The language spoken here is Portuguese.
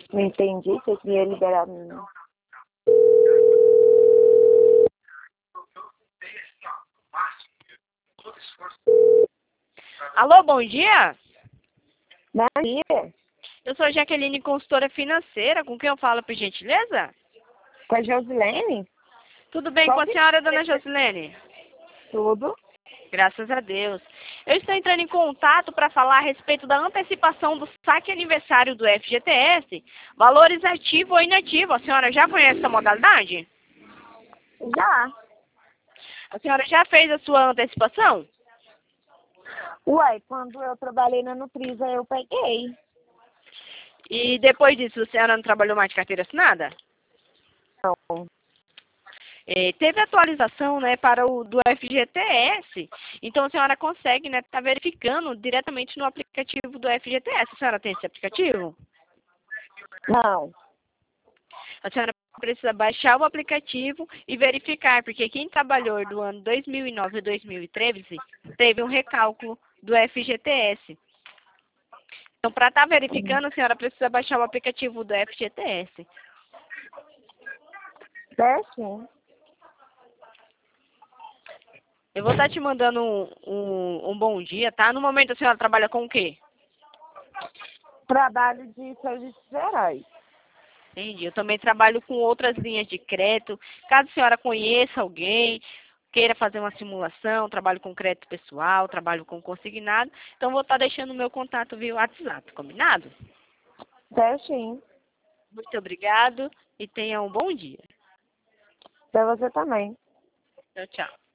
Não entendi, você queria liberar a menina. Alô, bom dia. Bom dia, Eu sou a Jaqueline, consultora financeira. Com quem eu falo, por gentileza? com a Josilene? Tudo bem com Qual a que senhora, dona Josilene? tudo? Graças a Deus. Eu estou entrando em contato para falar a respeito da antecipação do saque aniversário do FGTS, valores ativo ou inativo. A senhora já conhece essa modalidade? Já. A senhora já fez a sua antecipação? Uai, quando eu trabalhei na Nutrisa, eu peguei. E depois disso, a senhora não trabalhou mais de carteira assinada? Não. Teve atualização, né, para o do FGTS, então a senhora consegue, né, estar verificando diretamente no aplicativo do FGTS. A senhora tem esse aplicativo? Não. A senhora precisa baixar o aplicativo e verificar, porque quem trabalhou do ano 2009 a 2013 teve um recálculo do FGTS. Então, para estar verificando, a senhora precisa baixar o aplicativo do FGTS. Certo? Eu vou estar te mandando um bom dia, tá? No momento a senhora trabalha com o quê? Trabalho de serviços gerais. Entendi. Eu também trabalho com outras linhas de crédito. Caso a senhora conheça alguém, queira fazer uma simulação, trabalho com crédito pessoal, trabalho com consignado, então vou estar deixando o meu contato via WhatsApp, combinado? Certinho. Muito obrigado e tenha um bom dia. Pra você também. Tchau, tchau.